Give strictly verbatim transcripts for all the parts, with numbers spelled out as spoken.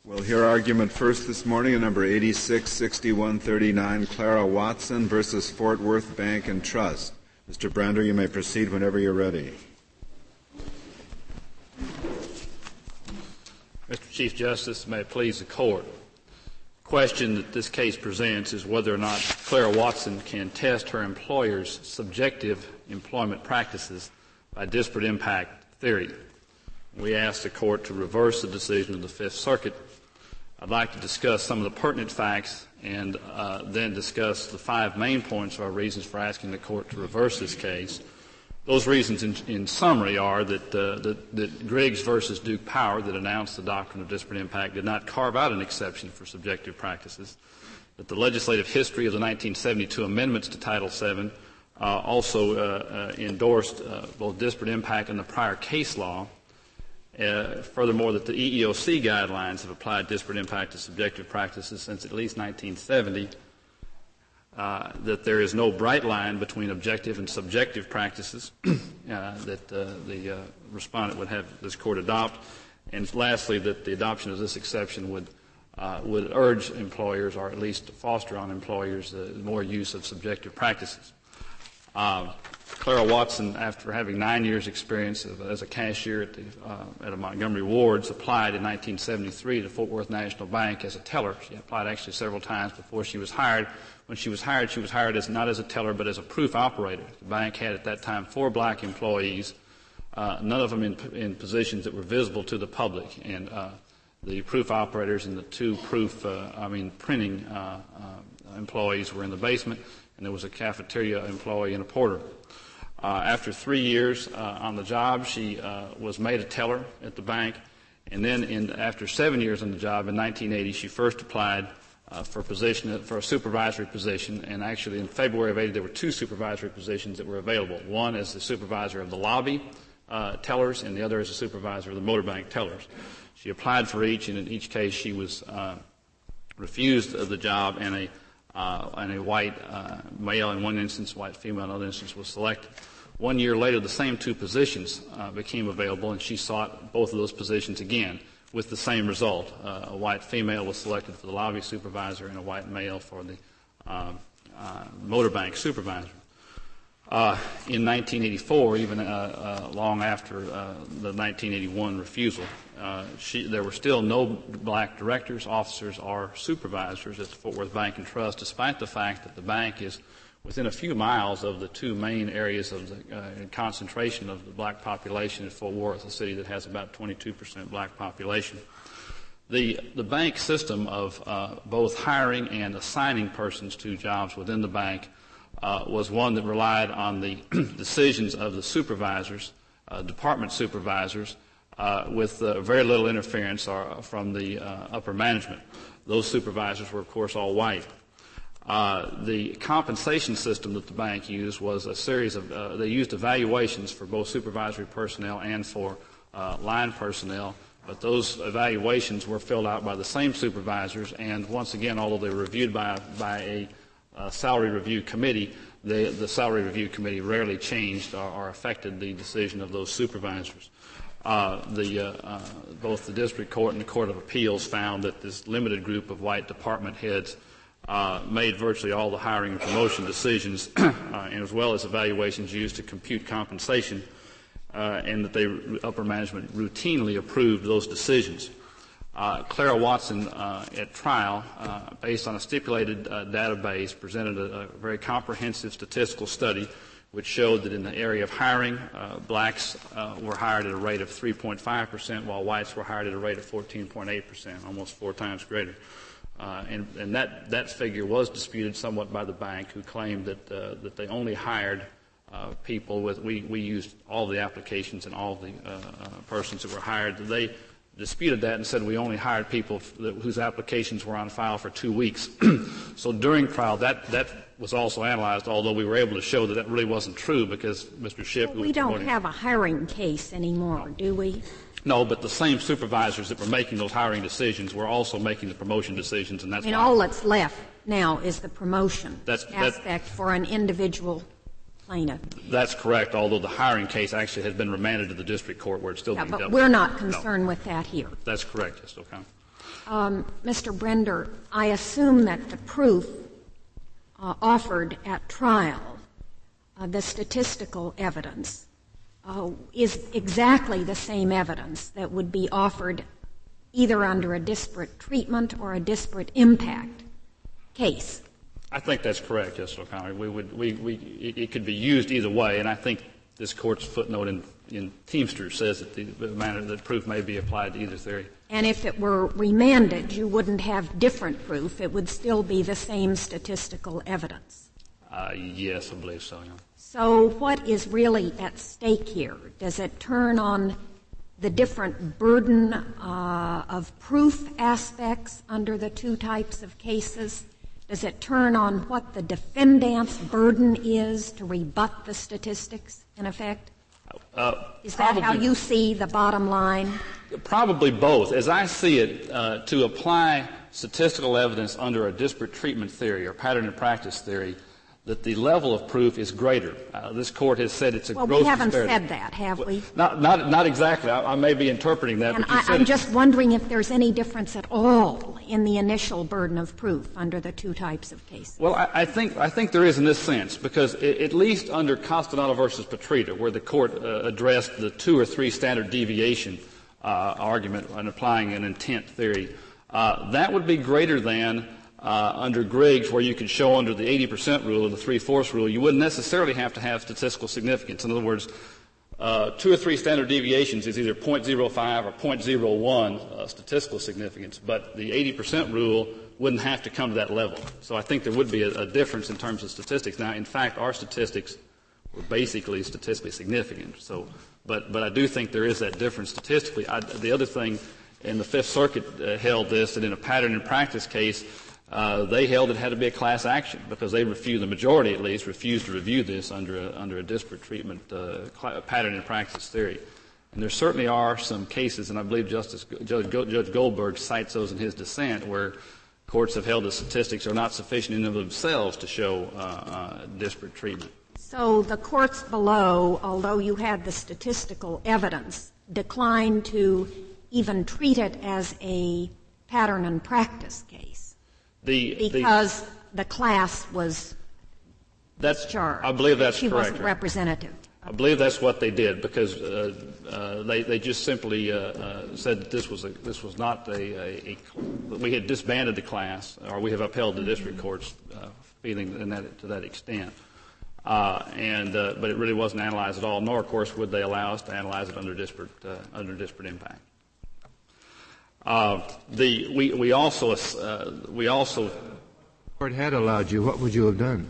We'll hear argument first this morning in number eighty-six sixty-one thirty-nine, Clara Watson versus Fort Worth Bank and Trust. Mister Brander, you may proceed whenever you're ready. Mister Chief Justice, may it please the Court. The question that this case presents is whether or not Clara Watson can test her employer's subjective employment practices by disparate impact theory. We ask the Court to reverse the decision of the Fifth Circuit. I'd like to discuss some of the pertinent facts and uh, then discuss the five main points of our reasons for asking the Court to reverse this case. Those reasons in, in summary are that, uh, that, that Griggs versus Duke Power that announced the doctrine of disparate impact did not carve out an exception for subjective practices, that the legislative history of the nineteen seventy-two amendments to Title seven uh, also uh, uh, endorsed uh, both disparate impact and the prior case law. Uh, furthermore, that the E E O C guidelines have applied disparate impact to subjective practices since at least nineteen seventy, uh, that there is no bright line between objective and subjective practices uh, that uh, the uh, respondent would have this Court adopt, and lastly, that the adoption of this exception would uh, would urge employers, or at least foster on employers, uh, more use of subjective practices. Uh, Clara Watson, after having nine years' experience of, as a cashier at, the, uh, at a Montgomery Ward's, applied in nineteen seventy-three to Fort Worth National Bank as a teller. She applied actually several times before she was hired. When she was hired, she was hired as not as a teller but as a proof operator. The bank had at that time four black employees, uh, none of them in, in positions that were visible to the public, and uh, the proof operators and the two proof, uh, I mean, printing uh, uh, employees were in the basement, and there was a cafeteria employee and a porter. Uh, after three years uh, on the job, she uh, was made a teller at the bank, and then in, after seven years on the job, in nineteen eighty, she first applied uh, for a position for a supervisory position. And actually, in February of eighty, there were two supervisory positions that were available. One as the supervisor of the lobby uh, tellers, and the other as the supervisor of the motor bank tellers. She applied for each, and in each case, she was uh, refused the job, and a uh, and a white uh, male in one instance, white female in another instance was selected. One year later, the same two positions uh, became available, and she sought both of those positions again with the same result. Uh, a white female was selected for the lobby supervisor and a white male for the uh, uh, motor bank supervisor. Uh, in nineteen eighty-four, even uh, uh, long after uh, the nineteen eighty-one refusal, uh, she, there were still no black directors, officers, or supervisors at the Fort Worth Bank and Trust, despite the fact that the bank is within a few miles of the two main areas of the uh, concentration of the black population in Fort Worth, a city that has about twenty-two percent black population. The, the bank system of uh, both hiring and assigning persons to jobs within the bank uh, was one that relied on the decisions of the supervisors, uh, department supervisors, uh, with uh, very little interference or, from the uh, upper management. Those supervisors were, of course, all white. Uh, the compensation system that the bank used was a series of, uh, they used evaluations for both supervisory personnel and for uh, line personnel, but those evaluations were filled out by the same supervisors, and once again, although they were reviewed by, by a uh, salary review committee, the, the salary review committee rarely changed or, or affected the decision of those supervisors. Uh, the, uh, uh, both the district court and the Court of Appeals found that this limited group of white department heads Uh, made virtually all the hiring and promotion decisions, uh, and as well as evaluations used to compute compensation, uh, and that they, upper management, routinely approved those decisions. Uh, Clara Watson, uh, at trial, uh, based on a stipulated uh, database, presented a, a very comprehensive statistical study which showed that in the area of hiring, uh, blacks uh, were hired at a rate of three point five percent, while whites were hired at a rate of fourteen point eight percent, almost four times greater. Uh, and and that, that figure was disputed somewhat by the bank, who claimed that uh, that they only hired uh, people with we, we used all the applications and all the uh, uh, persons that were hired. They disputed that and said we only hired people f- that, whose applications were on file for two weeks. So during trial, that that was also analyzed, although we were able to show that that really wasn't true because Mister Shipp. Well, we don't have a hiring case anymore, no. do we? No, but the same supervisors that were making those hiring decisions were also making the promotion decisions, and that's and why. all that's left now is the promotion that's, aspect that, for an individual plaintiff. That's correct, although the hiring case actually has been remanded to the district court where it's still yeah, being but dealt we're with. not concerned no. with that here. That's correct, Justice O'Connor. Um, Mister Brender, I assume that the proof uh, offered at trial, uh, the statistical evidence, uh, is exactly the same evidence that would be offered either under a disparate treatment or a disparate impact case. I think that's correct, Justice O'Connor. We would, we, we, it, it could be used either way, and I think this Court's footnote in, in Teamsters says that the, the manner that proof may be applied to either theory. And if it were remanded, you wouldn't have different proof. It would still be the same statistical evidence. Uh, yes, I believe so, yeah. So what is really at stake here? Does it turn on the different burden uh, of proof aspects under the two types of cases? Does it turn on what the defendant's burden is to rebut the statistics, in effect? Uh, is that how you see the bottom line? Probably both. As I see it, uh, to apply statistical evidence under a disparate treatment theory or pattern and practice theory, that the level of proof is greater. Uh, this Court has said it's a well, gross we haven't disparity. said that, have we? Not, not, not exactly. I, I may be interpreting that. And but you I, said I'm it. just wondering if there's any difference at all in the initial burden of proof under the two types of cases. Well, I, I think I think there is in this sense, because it, at least under Castaneda versus Petrita, where the Court uh, addressed the two or three standard deviation uh, argument on applying an intent theory, uh, that would be greater than Uh, under Griggs, where you could show under the eighty percent rule or the three-fourths rule, you wouldn't necessarily have to have statistical significance. In other words, uh, two or three standard deviations is either zero point zero five or zero point zero one uh, statistical significance, but the eighty percent rule wouldn't have to come to that level. So I think there would be a, a difference in terms of statistics. Now, in fact, our statistics were basically statistically significant. So, but, but I do think there is that difference statistically. I, the other thing, and the Fifth Circuit uh, held this, that in a pattern and practice case, Uh, they held it had to be a class action because they refused, the majority at least, refused to review this under a, under a disparate treatment uh, cl- pattern and practice theory. And there certainly are some cases, and I believe Justice Judge, Judge Goldberg cites those in his dissent, where courts have held that statistics are not sufficient in and of themselves to show uh, uh, disparate treatment. So the courts below, although you had the statistical evidence, declined to even treat it as a pattern and practice case. The, because the, the class was that's, charged. I believe that's she correct. She wasn't representative. I believe that's what they did because uh, uh, they they just simply uh, uh, said that this was a, this was not a, a, a we had disbanded the class or we have upheld the district court's uh, feeling in that to that extent. Uh, and uh, but it really wasn't analyzed at all. Nor, of course, would they allow us to analyze it under disparate uh, under disparate impact. Uh, the we we also uh, we also. If the court had allowed you, what would you have done?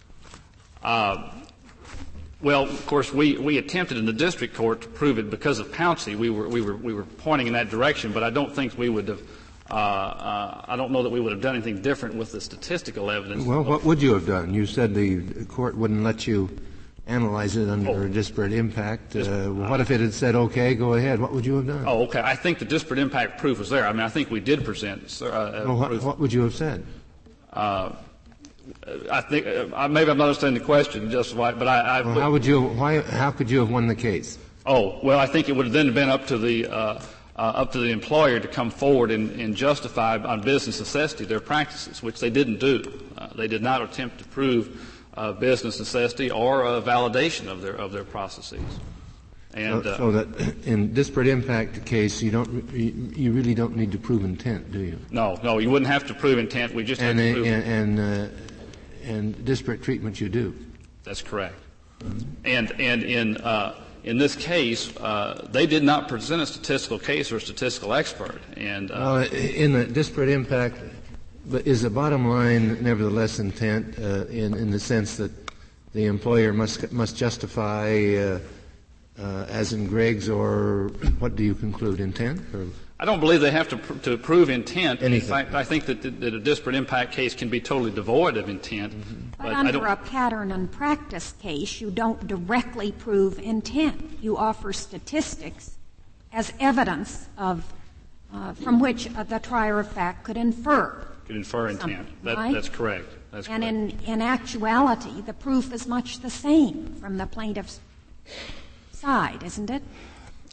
Uh, well, of course, we, we attempted in the district court to prove it because of Pouncey. We were we were we were pointing in that direction, but I don't think we would have. Uh, uh, I don't know that we would have done anything different with the statistical evidence. Well, what would you have done? You said the court wouldn't let you analyze it under oh. a disparate impact. Uh, what if it had said, okay, go ahead? What would you have done? Oh, okay. I think the disparate impact proof was there. I mean, I think we did present uh, well, what, proof. what would you have said? Uh, I think uh, maybe I'm not understanding the question just right, but I. I well, how would you? Why? How could you have won the case? Oh, well, I think it would have then been up to the uh, uh, up to the employer to come forward and, and justify on business necessity their practices, which they didn't do. Uh, they did not attempt to prove uh, business necessity or a validation of their of their processes. And so, uh, so that in disparate impact case, you don't you, you really don't need to prove intent, do you? No, no, you wouldn't have to prove intent. We just and have to prove. And and, uh, and disparate treatment, you do. That's correct. And and in uh, in this case, uh, they did not present a statistical case or a statistical expert. And uh, well, in the disparate impact. But is the bottom line nevertheless intent uh, in, in the sense that the employer must must justify, uh, uh, as in Griggs, or what do you conclude, intent? Or? I don't believe they have to pr- to prove intent. Anything. In fact, I think that, th- that a disparate impact case can be totally devoid of intent. Mm-hmm. But, but under I don't, a pattern and practice case, you don't directly prove intent. You offer statistics as evidence of uh, from which uh, the trier of fact could infer. Could infer intent. That, right? That's correct. That's and correct. in, in actuality, the proof is much the same from the plaintiff's side, isn't it?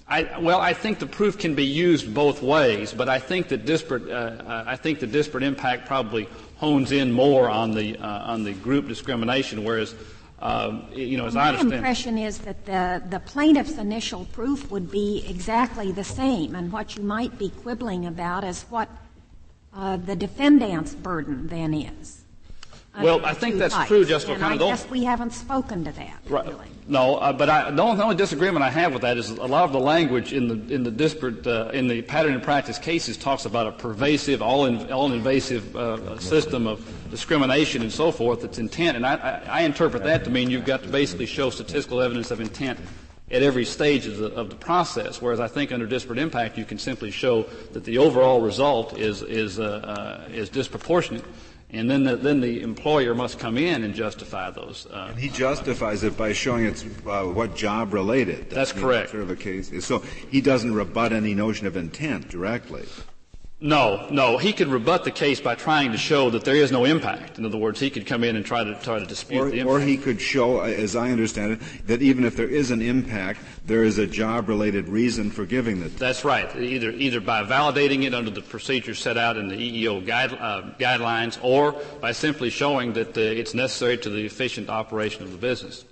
I, well, I think the proof can be used both ways, but I think that disparate, uh, I think the disparate impact probably hones in more on the uh, on the group discrimination, whereas, um, you know, as well, I understand, my impression is that the the plaintiff's initial proof would be exactly the same, and what you might be quibbling about is what uh, the defendant's burden then is. Well, I think that's types. true, Justice and O'Connor. I guess we haven't spoken to that. Right. Really. No, uh, but I, the, only, the only disagreement I have with that is a lot of the language in the in the disparate uh, in the pattern and practice cases talks about a pervasive, all in, all invasive uh, system of discrimination and so forth. That's intent, and I, I, I interpret that to mean you've got to basically show statistical evidence of intent at every stage of the, of the process. Whereas I think under disparate impact you can simply show that the overall result is is uh, uh, is disproportionate. And then the, then the employer must come in and justify those. Uh, and he justifies it by showing it's uh, what job related. That's, that's correct. Sort of a case. So he doesn't rebut any notion of intent directly. No, no. He could rebut the case by trying to show that there is no impact. In other words, he could come in and try to try to dispute or, the impact. Or he could show, as I understand it, that even if there is an impact, there is a job-related reason for giving it. That's right. Either either by validating it under the procedures set out in the E E O guide, uh, guidelines, or by simply showing that uh, it's necessary to the efficient operation of the business.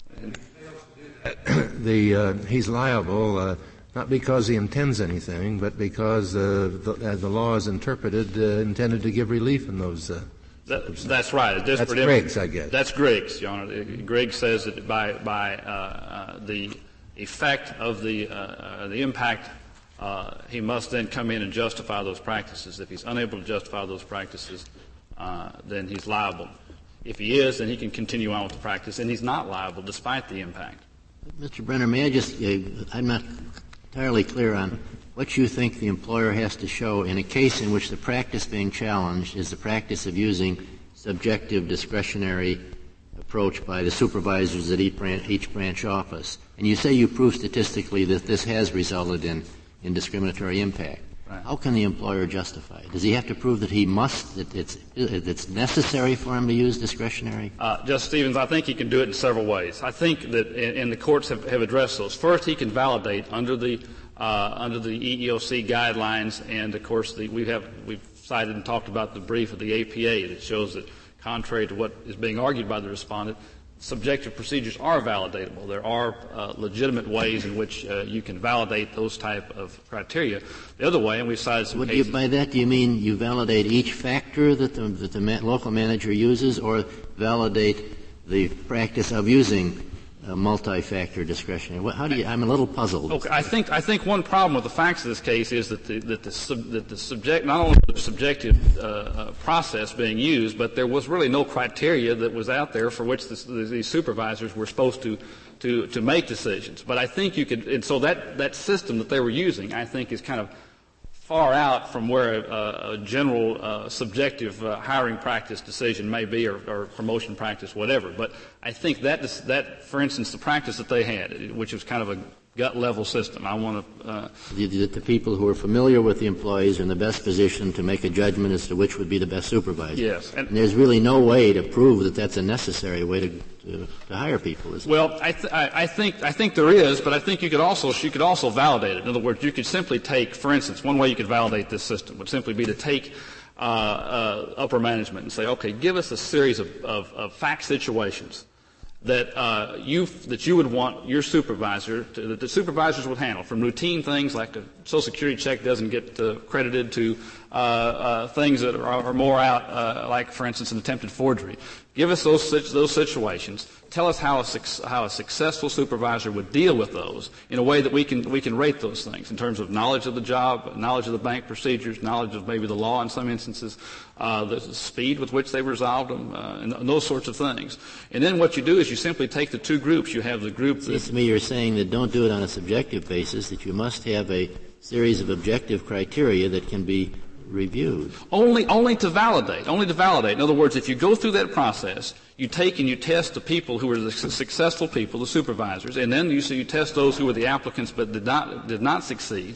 the uh, he's liable. Uh, Not because he intends anything, but because uh, the, as the law is interpreted, uh, intended to give relief in those. Uh, that, that's right. A that's Griggs, I guess. That's Griggs, Your Honor. Griggs says that by by uh, uh, the effect of the uh, uh, the impact, uh, he must then come in and justify those practices. If he's unable to justify those practices, uh, then he's liable. If he is, then he can continue on with the practice, and he's not liable despite the impact. Mister Brenner, may I just? Uh, I'm not entirely clear on what you think the employer has to show in a case in which the practice being challenged is the practice of using subjective discretionary approach by the supervisors at each branch, each branch office. And you say you prove statistically that this has resulted in, in discriminatory impact. Right. How can the employer justify it? Does he have to prove that he must, that it's, it's necessary for him to use discretionary? Uh, Justice Stevens, I think he can do it in several ways. I think that, and the courts have, have addressed those. First, he can validate under the uh, under the E E O C guidelines, and of course, the, we have we've cited and talked about the brief of the A P A that shows that, contrary to what is being argued by the respondent, subjective procedures are validatable. There are uh, legitimate ways in which uh, you can validate those type of criteria. The other way, and we've cited some what cases. Do you, by that, do you mean you validate each factor that the, that the ma- local manager uses, or validate the practice of using uh, multi-factor discretionary? What, how do you? I'm a little puzzled. Okay, I think I think one problem with the facts of this case is that the that the, sub, that the subject not only the subjective uh, uh, process being used, but there was really no criteria that was out there for which the, the, these supervisors were supposed to to to make decisions. But I think you could, and so that that system that they were using, I think, is kind of far out from where a, a general uh, subjective uh, hiring practice decision may be, or, or promotion practice, whatever. But I think that, that, for instance, the practice that they had, which was kind of a gut-level system, I want to... Uh, that the people who are familiar with the employees are in the best position to make a judgment as to which would be the best supervisor. Yes. And, and there's really no way to prove that that's a necessary way to, to, to hire people, is well, I, th- I, I think I think there is, but I think you could also you could also validate it. In other words, you could simply take, for instance, one way you could validate this system would simply be to take uh, uh, upper management and say, okay, give us a series of, of, of fact situations that uh, you that you would want your supervisor to, that the supervisors would handle, from routine things like a Social Security check doesn't get uh, credited to uh, uh, things that are, are more out, uh, like, for instance, an attempted forgery. Give us those those situations. Tell us how a, how a successful supervisor would deal with those in a way that we can we can rate those things in terms of knowledge of the job, knowledge of the bank procedures, knowledge of maybe the law in some instances, uh, the speed with which they resolved them, uh, and, and those sorts of things. And then what you do is you simply take the two groups. You have the group that... It seems to me you're saying that don't do it on a subjective basis, that you must have a series of objective criteria that can be reviewed. Only, only to validate, only to validate. In other words, if you go through that process, you take and you test the people who were the su- successful people, the supervisors, and then you, so you test those who were the applicants but did not, did not succeed.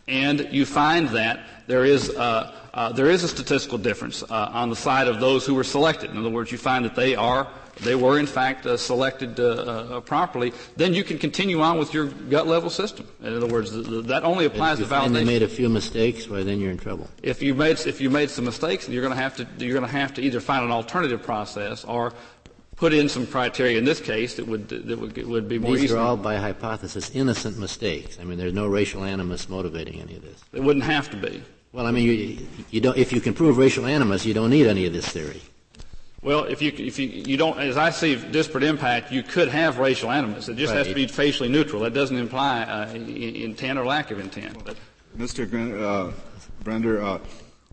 and you find that there is uh, uh, there is a statistical difference uh, on the side of those who were selected. In other words, you find that they are they were in fact uh, selected uh, uh, properly, then you can continue on with your gut level system. In other words, the, the, that only applies to validation. If you find they made a few mistakes, well, then you're in trouble. If you made if you made some mistakes, you're going to have to you're going to have to either find an alternative process or put in some criteria. In this case, that would that would, would be more These easy. are all, by hypothesis, innocent mistakes. I mean, there's no racial animus motivating any of this. It wouldn't have to be. Well, I mean, you, you don't. If you can prove racial animus, you don't need any of this theory. Well, if you if you you don't, as I see disparate impact, you could have racial animus. It just right. has to be facially neutral. That doesn't imply uh, intent or lack of intent. But Mister Uh, Brender, uh,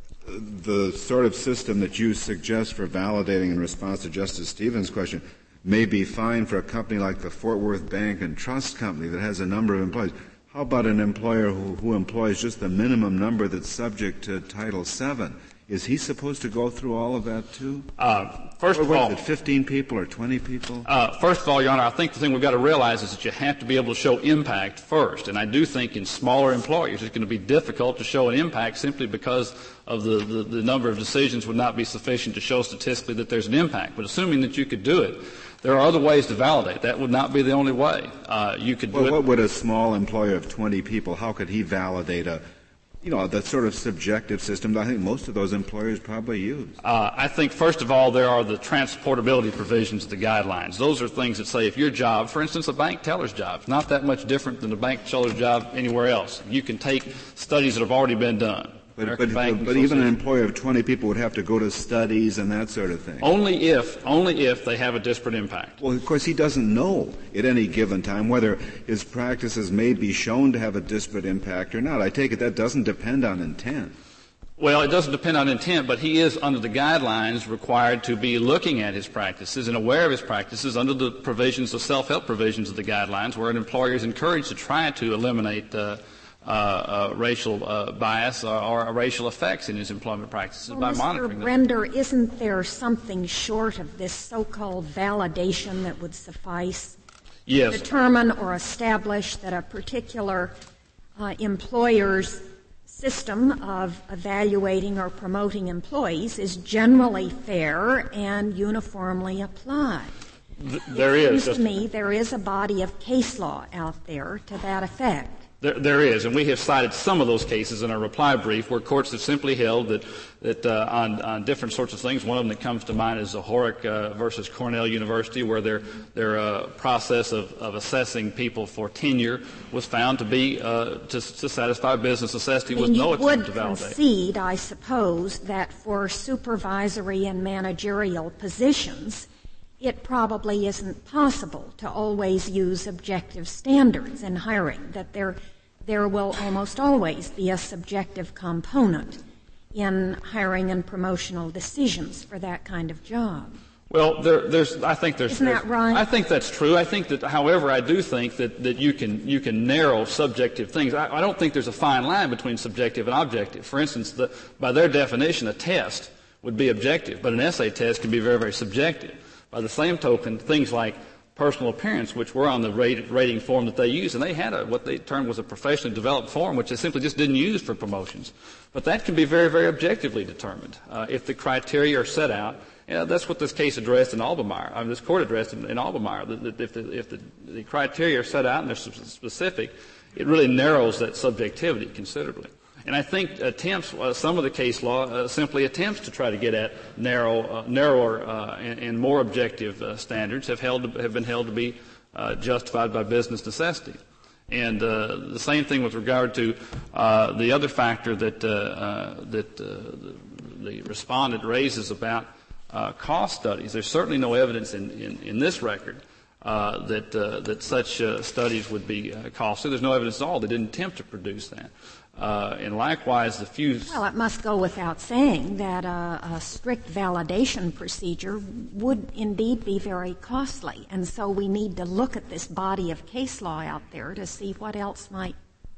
the sort of system that you suggest for validating in response to Justice Stevens' question may be fine for a company like the Fort Worth Bank and Trust Company that has a number of employees. How about an employer who, who employs just the minimum number that's subject to Title seven? Is he supposed to go through all of that too? Uh, first or of all, is it fifteen people or twenty people? Uh, first of all, Your Honor, I think the thing we've got to realize is that you have to be able to show impact first. And I do think in smaller employers it's going to be difficult to show an impact simply because of the, the, the number of decisions would not be sufficient to show statistically that there's an impact. But assuming that you could do it, there are other ways to validate. That would not be the only way. Uh, you could well, do it. What would a small employer of twenty people, how could he validate a You know, that sort of subjective system that I think most of those employers probably use? Uh, I think, first of all, there are the transportability provisions of the guidelines. Those are things that say if your job, for instance, a bank teller's job, is not that much different than a bank teller's job anywhere else. You can take studies that have already been done. But, but, but, but even an employer of twenty people would have to go to studies and that sort of thing. Only if, only if they have a disparate impact. Well, of course, he doesn't know at any given time whether his practices may be shown to have a disparate impact or not. I take it that doesn't depend on intent. Well, it doesn't depend on intent, but he is, under the guidelines, required to be looking at his practices and aware of his practices under the provisions, the self-help provisions of the guidelines, where an employer is encouraged to try to eliminate uh, Uh, uh, racial uh, bias or, or racial effects in his employment practices well, by Mister monitoring them. Brender, isn't there something short of this so-called validation that would suffice yes. to determine or establish that a particular uh, employer's system of evaluating or promoting employees is generally fair and uniformly applied? Th- there it is. seems to me there is a body of case law out there to that effect. There, there is, and we have cited some of those cases in our reply brief where courts have simply held that, that uh, on, on different sorts of things. One of them that comes to mind is Zohoreck uh, versus Cornell University, where their, their uh, process of, of assessing people for tenure was found to be uh, to, to satisfy business necessity I mean, with no attempt to validate. You would concede, I suppose, that for supervisory and managerial positions, it probably isn't possible to always use objective standards in hiring, that there, there will almost always be a subjective component in hiring and promotional decisions for that kind of job. Well, there, there's, I think there's, Isn't that right? I think that's true. I think that, however, I do think that, that you can, you can narrow subjective things. I, I don't think there's a fine line between subjective and objective. For instance, the, by their definition, a test would be objective, but an essay test can be very, very subjective. By the same token, things like personal appearance, which were on the rate, rating form that they used, and they had a, what they termed was a professionally developed form, which they simply just didn't use for promotions. But that can be very, very objectively determined. Uh, if the criteria are set out, yeah, that's what this case addressed in Albemarle. I mean, this court addressed in, in Albemarle. That, that if, the, if the, the criteria are set out and they're specific, it really narrows that subjectivity considerably. And I think attempts, uh, some of the case law uh, simply attempts to try to get at narrow, uh, narrower uh, and, and more objective uh, standards have, held to, have been held to be uh, justified by business necessity. And uh, the same thing with regard to uh, the other factor that uh, uh, that uh, the, the respondent raises about uh, cost studies. There's certainly no evidence in, in, in this record uh, that uh, that such uh, studies would be uh, costly. There's no evidence at all. They didn't attempt to produce that. Uh, and likewise, the few... Well, it must go without saying that a, a strict validation procedure would indeed be very costly. And so we need to look at this body of case law out there to see what else might...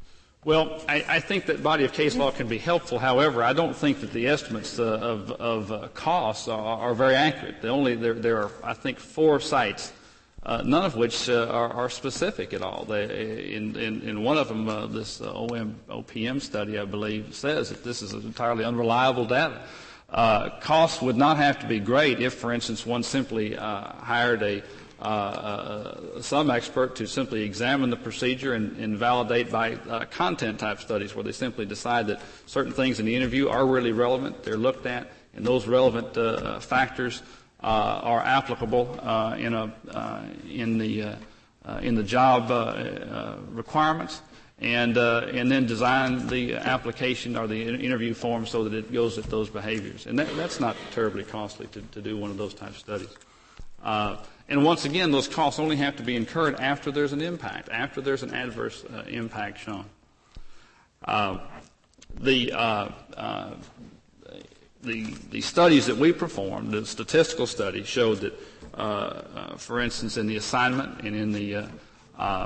Well, I, I think that body of case law can be helpful. However, I don't think that the estimates uh, of, of uh, costs are, are very accurate. The only, there, there are, I think, four sites uh, none of which uh, are, are specific at all. They, in, in, in one of them, uh, this uh, O M, O P M study, I believe, says that this is entirely unreliable data. Uh, costs would not have to be great if, for instance, one simply uh, hired a uh, uh, some expert to simply examine the procedure and, and validate by uh, content-type studies, where they simply decide that certain things in the interview are really relevant, they're looked at, and those relevant uh, factors uh, are applicable uh, in a uh, in the uh, uh, in the job uh, uh, requirements. And uh, and then design the application or the interview form so that it goes with those behaviors. And that, that's not terribly costly to, to do one of those type of studies. Uh, and once again, those costs only have to be incurred after there's an impact, after there's an adverse uh, impact shown. Uh, the, uh, uh, the the studies that we performed, the statistical studies, showed that, uh, uh, for instance, in the assignment and in the uh, uh,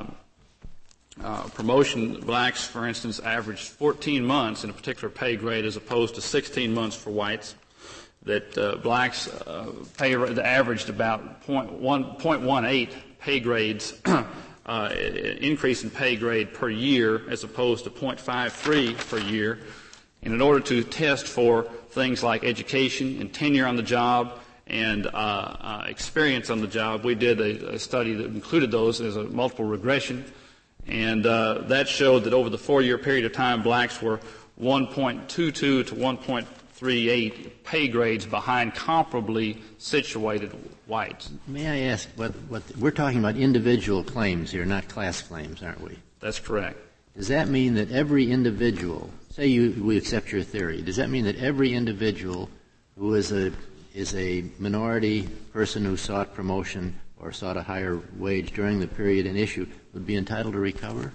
Uh, promotion, blacks, for instance, averaged fourteen months in a particular pay grade as opposed to sixteen months for whites. That uh, blacks uh, pay averaged about point one eight pay grades, uh, increase in pay grade per year as opposed to point five three per year. And in order to test for things like education and tenure on the job and uh, uh, experience on the job, we did a, a study that included those as a multiple regression. And uh, that showed that over the four-year period of time, blacks were one point two two to one point three eight pay grades behind comparably situated whites. May I ask, what, what we're talking about individual claims here, not class claims, aren't we? That's correct. Does that mean that every individual, say you, we accept your theory, does that mean that every individual who is a is a minority person who sought promotion or sought a higher wage during the period in issue would be entitled to recover?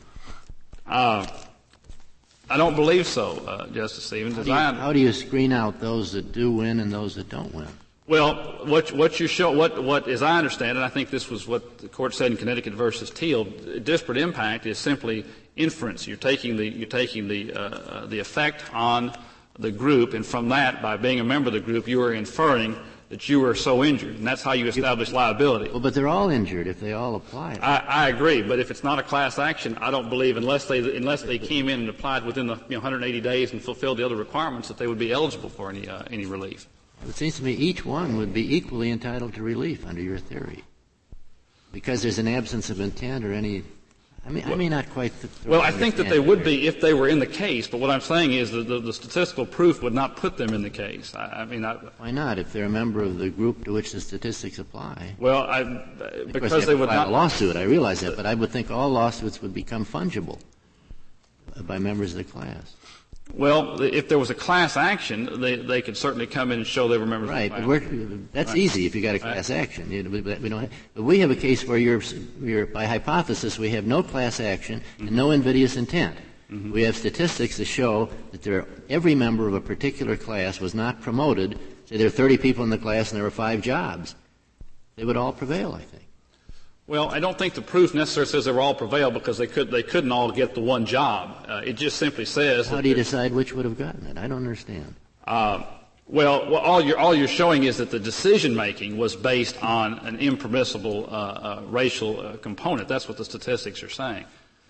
Uh, I don't believe so, uh, Justice Stevens. How do, you, how do you screen out those that do win and those that don't win? Well, what, what you show, what, what, as I understand it, I think this was what the court said in Connecticut versus Teal. Disparate impact is simply inference. You're taking the, you're taking the, uh, the effect on the group, and from that, by being a member of the group, you are inferring that you were so injured, and that's how you establish liability. Well, but they're all injured if they all apply. I, I agree, but if it's not a class action, I don't believe, unless they unless they came in and applied within the you know, one hundred eighty days and fulfilled the other requirements, that they would be eligible for any uh, any relief. It seems to me each one would be equally entitled to relief under your theory, because there's an absence of intent or any. I mean, I may not quite. Th- well, I think that they would be if they were in the case, but what I'm saying is that the, the statistical proof would not put them in the case. I, I mean, I, why not? If they're a member of the group to which the statistics apply. Well, I, because they, they would file not a lawsuit. I realize that, but I would think all lawsuits would become fungible by members of the class. Well, if there was a class action, they they could certainly come in and show they were members right, of the class. Right, but we're, that's right. easy if you got a class right. action. You know, we, we don't have, but we have a case where you're, you're, by hypothesis, we have no class action mm-hmm. and no invidious intent. Mm-hmm. We have statistics that show that there, every member of a particular class was not promoted. Say there are thirty people in the class and there were five jobs. They would all prevail, I think. Well, I don't think the proof necessarily says they were all prevail because they could they couldn't all get the one job. Uh, it just simply says. How that do you decide which would have gotten it? I don't understand. Uh, well, well, all you're all you're showing is that the decision making was based on an impermissible uh, uh, racial uh, component. That's what the statistics are saying.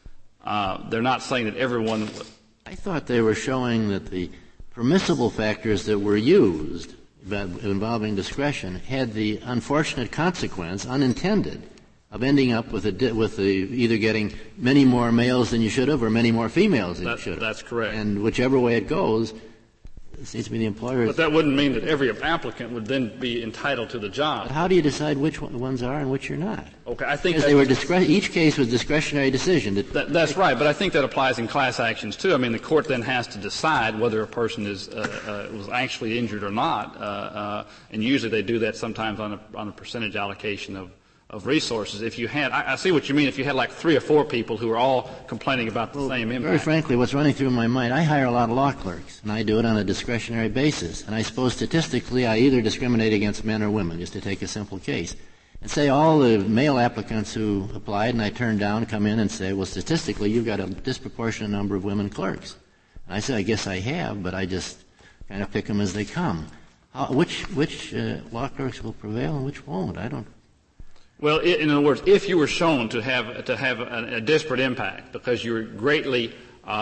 Uh, they're not saying that everyone. W- I thought they were showing that the permissible factors that were used involving discretion had the unfortunate consequence, unintended, of ending up with a, with a, either getting many more males than you should have or many more females than that, you should have. That's correct. And whichever way it goes, it seems to me the employer. But that wouldn't mean that every applicant would then be entitled to the job. But how do you decide which ones are and which you're not? Okay, I think because they were discre- each case was discretionary decision. To that, that's right, but I think that applies in class actions too. I mean, the court then has to decide whether a person is uh, uh, was actually injured or not, uh, uh, and usually they do that sometimes on a on a percentage allocation of. of resources. If you had, I, I see what you mean, if you had like three or four people who are all complaining about the well, same impact. Very frankly, what's running through my mind, I hire a lot of law clerks, and I do it on a discretionary basis. And I suppose statistically I either discriminate against men or women, just to take a simple case. And say all the male applicants who applied and I turned down come in and say, well, statistically you've got a disproportionate number of women clerks. And I say, I guess I have, but I just kind of pick them as they come. How, which which uh, law clerks will prevail and which won't? I don't Well, in other words, if you were shown to have to have a, a disparate impact because you were greatly uh,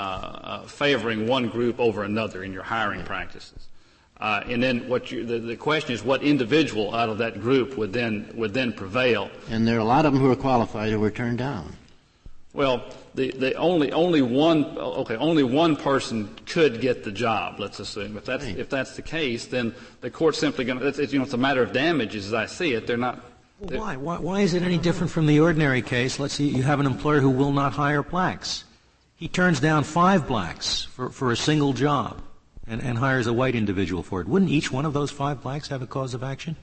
uh, favoring one group over another in your hiring practices, uh, and then what you, the, the question is, what individual out of that group would then would then prevail? And there are a lot of them who are qualified who were turned down. Well, the, the only only one okay only one person could get the job. Let's assume if that's right. if that's the case, then the court's simply going to it's, it's, you know it's a matter of damages as I see it. They're not. Well, why? why? Why is it any different from the ordinary case? Let's see, you have an employer who will not hire blacks. He turns down five blacks for, for a single job and, and hires a white individual for it. Wouldn't each one of those five blacks have a cause of action?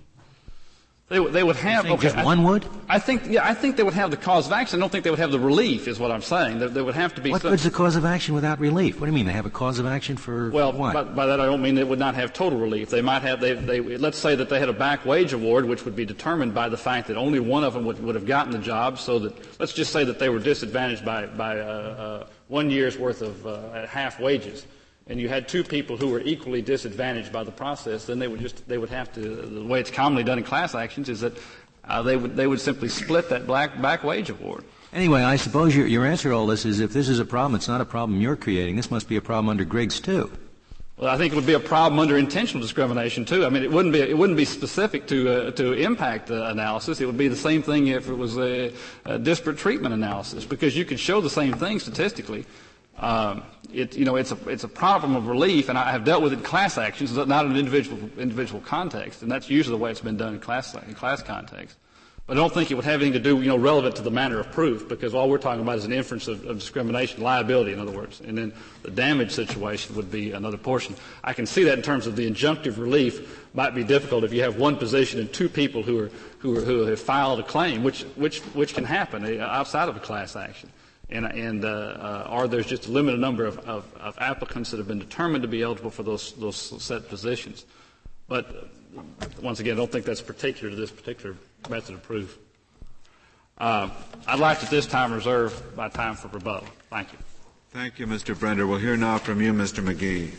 They, they would have. You think okay, just one would? I think. Yeah, I think they would have the cause of action. I don't think they would have the relief. Is what I'm saying. There, there would have to be. What some, good's the cause of action without relief? What do you mean they have a cause of action for well, what? By, by that I don't mean they would not have total relief. They might have. They, they. Let's say that they had a back wage award, which would be determined by the fact that only one of them would, would have gotten the job. So that let's just say that they were disadvantaged by by uh, uh, one year's worth of uh, half wages. And you had two people who were equally disadvantaged by the process. Then they would just. They would have to. The way it's commonly done in class actions is that. Uh, they would they would simply split that black back wage award. Anyway, I suppose your, your answer to all this is if this is a problem, it's not a problem you're creating. This must be a problem under Griggs too. Well, I think it would be a problem under intentional discrimination too. I mean, it wouldn't be it wouldn't be specific to uh, to impact uh, analysis. It would be the same thing if it was a, a disparate treatment analysis, because you could show the same thing statistically. Um, it you know it's a it's a problem of relief, and I have dealt with it in class actions, not in an individual individual context, and that's usually the way it's been done in class in class context. But I don't think it would have anything to do, you know, relevant to the manner of proof, because all we're talking about is an inference of, of discrimination, liability, in other words. And then the damage situation would be another portion. I can see that in terms of the injunctive relief might be difficult if you have one position and two people who are who are who have filed a claim, which which which can happen outside of a class action. And and uh, uh, or there's just a limited number of, of, of applicants that have been determined to be eligible for those those set positions. But once again, I don't think that's particular to this particular method of proof. Uh, I'd like to at this time reserve my time for rebuttal. Thank you. Thank you, Mister Brender. We'll hear now from you, Mister McGee.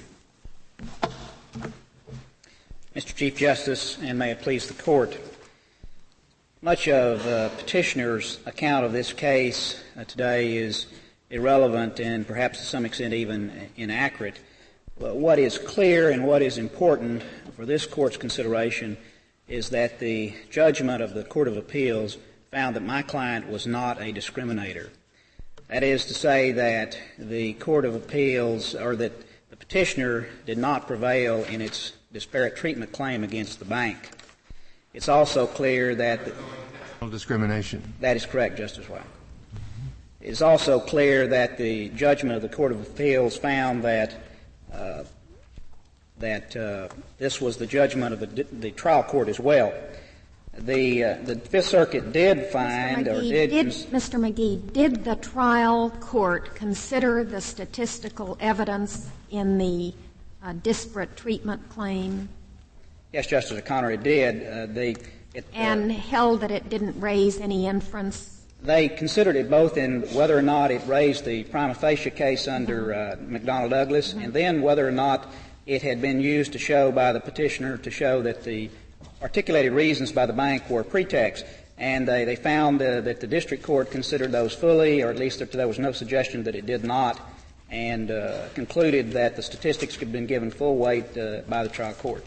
Mister Chief Justice, and may it please the Court, much of uh, petitioner's account of this case uh, today is irrelevant and perhaps to some extent even inaccurate. But what is clear and what is important for this Court's consideration is that the judgment of the Court of Appeals found that my client was not a discriminator. That is to say that the Court of Appeals, or that the petitioner did not prevail in its disparate treatment claim against the bank. It's also clear that the, discrimination. That is correct, Justice White. It's also clear that the judgment of the Court of Appeals found that uh, that uh, this was the judgment of the, the trial court as well. The uh, the Fifth Circuit did find, Mister McGee, or did, did cons- Mister McGee, did the trial court consider the statistical evidence in the uh, disparate treatment claim? Yes, Justice O'Connor, it did. Uh, they it, and uh, held that it didn't raise any inference? They considered it both in whether or not it raised the prima facie case under uh, McDonnell Douglas, mm-hmm. and then whether or not it had been used to show by the petitioner to show that the articulated reasons by the bank were pretext. And they, they found uh, that the district court considered those fully, or at least there was no suggestion that it did not, and uh, concluded that the statistics had been given full weight uh, by the trial court.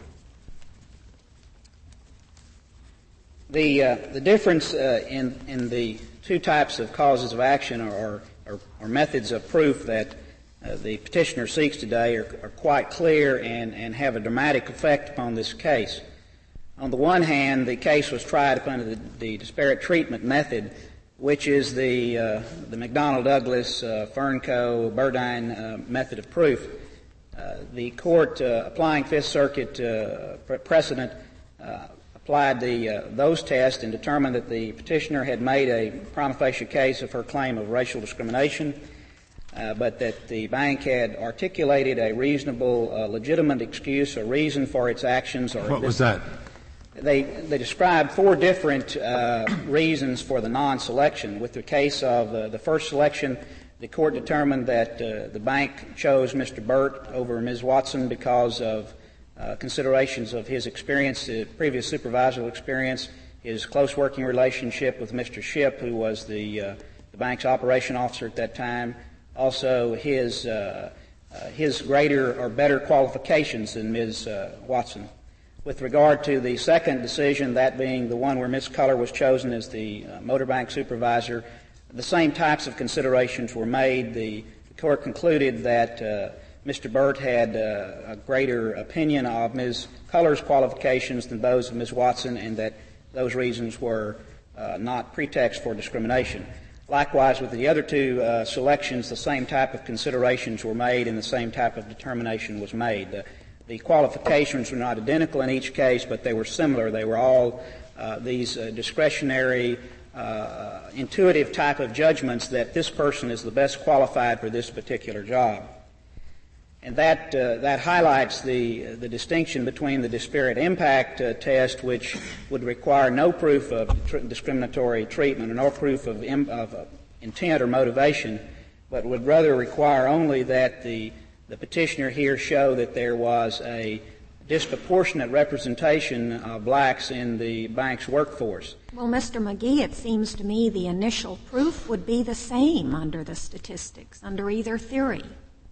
The uh, the difference uh, in in the two types of causes of action or, or, or methods of proof that uh, the petitioner seeks today are, are quite clear and, and have a dramatic effect upon this case. On the one hand, the case was tried upon the, the disparate treatment method, which is the uh, the McDonnell Douglas, uh, Fernco, Burdine uh, method of proof. Uh, the court, uh, applying Fifth Circuit uh, precedent, uh, applied the uh, those tests and determined that the petitioner had made a prima facie case of her claim of racial discrimination, uh, but that the bank had articulated a reasonable, uh, legitimate excuse or reason for its actions. Or what was that? They they described four different uh, reasons for the non-selection. With the case of uh, the first selection, the court determined that uh, the bank chose Mister Burt over Miz Watson because of Uh, considerations of his experience, uh, previous supervisory experience, his close working relationship with Mister Shipp, who was the, uh, the bank's operation officer at that time, also his, uh, uh, his greater or better qualifications than Miz Uh, Watson. With regard to the second decision, that being the one where Miz Culler was chosen as the uh, motor bank supervisor, the same types of considerations were made. The, the court concluded that uh, Mister Burt had uh, a greater opinion of Miz Culler's qualifications than those of Miz Watson, and that those reasons were uh, not pretext for discrimination. Likewise, with the other two uh, selections, the same type of considerations were made and the same type of determination was made. The, the qualifications were not identical in each case, but they were similar. They were all uh, these uh, discretionary, uh, intuitive type of judgments that this person is the best qualified for this particular job. And that, uh, that highlights the, uh, the distinction between the disparate impact uh, test, which would require no proof of tr- discriminatory treatment or no proof of, Im- of uh, intent or motivation, but would rather require only that the, the petitioner here show that there was a disproportionate representation of blacks in the bank's workforce. Well, Mister McGee, it seems to me the initial proof would be the same under the statistics, under either theory.